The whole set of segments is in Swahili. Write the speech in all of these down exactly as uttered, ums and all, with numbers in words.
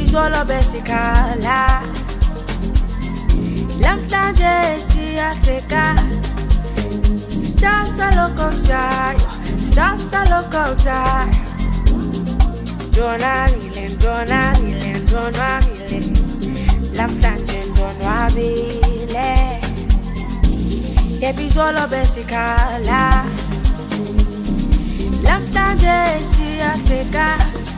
Solo besikhala lamhlanje siyafika sasa lokho kuzayo sasa lokho kuzayo ndonwabile ndonwabile ndonwabile lamhlanje ndonwabile yebi solo besikhala lamhlanje siyafika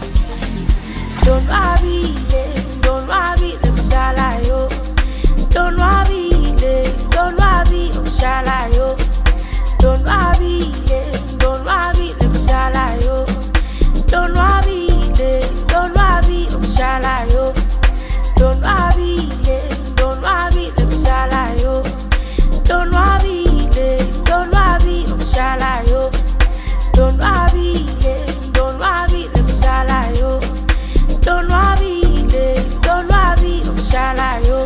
ndonwabile ndonwabile kusalayo ndonwabile ndonwabile kusalayo ndonwabile ndonwabile kusalayo ndonwabile ndonwabile kusalayo ndonwabile ndonwabile kusalayo ndonwabile ndonwabile kusalayo ndonwabile ndonwabile kusalayo ndonwabile ndonwabile kusalayo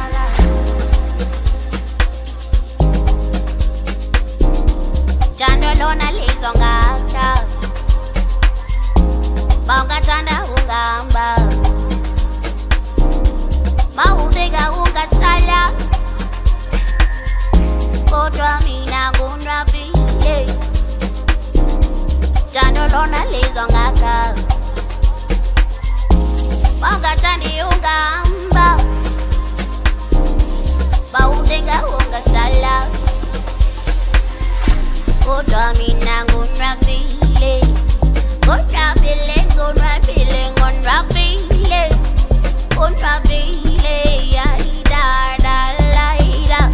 Jando lona lizongaka Maungathanda ungamba Mawudeka ungasala Kodwa mina ngunwabile Jando lona lizongaka Maungathandi ungamba Mawudeka ungasala Kodwa mina ngunwabile Ngunwabile, ngunwabile, ngunwabile Ngunwabile, yaida, da, laida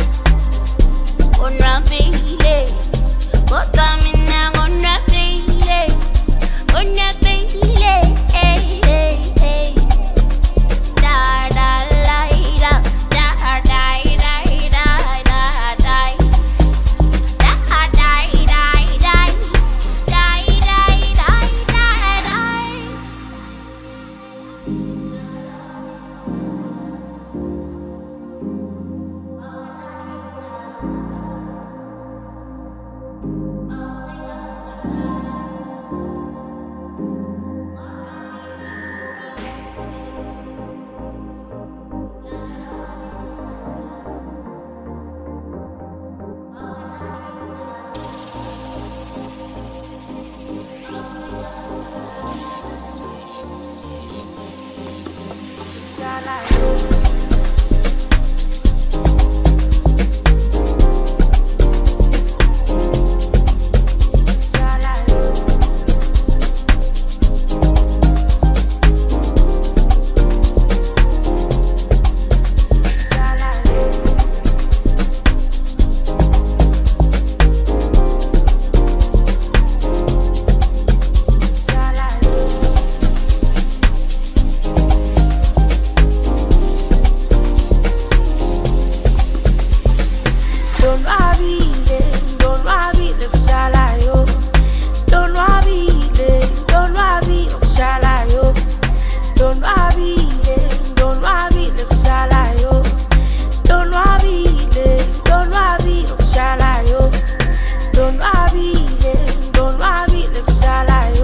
Ngunwabile Kodwa mina ngunwabile Ngunwabile, ey, ey, ey Da, da, laida Da, da, da, da, da, da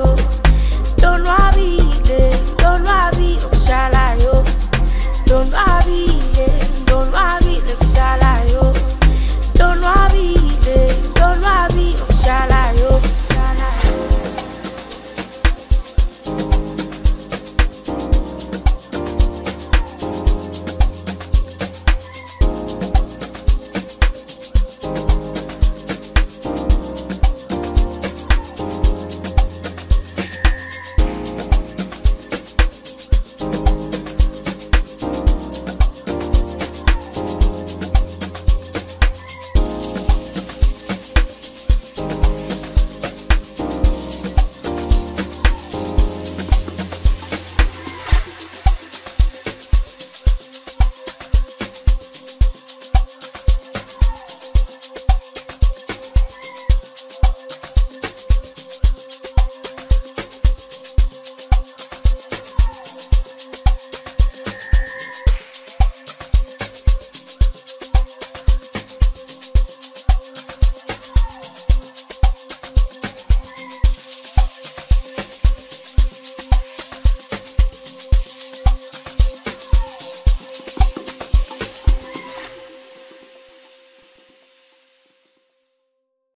Don't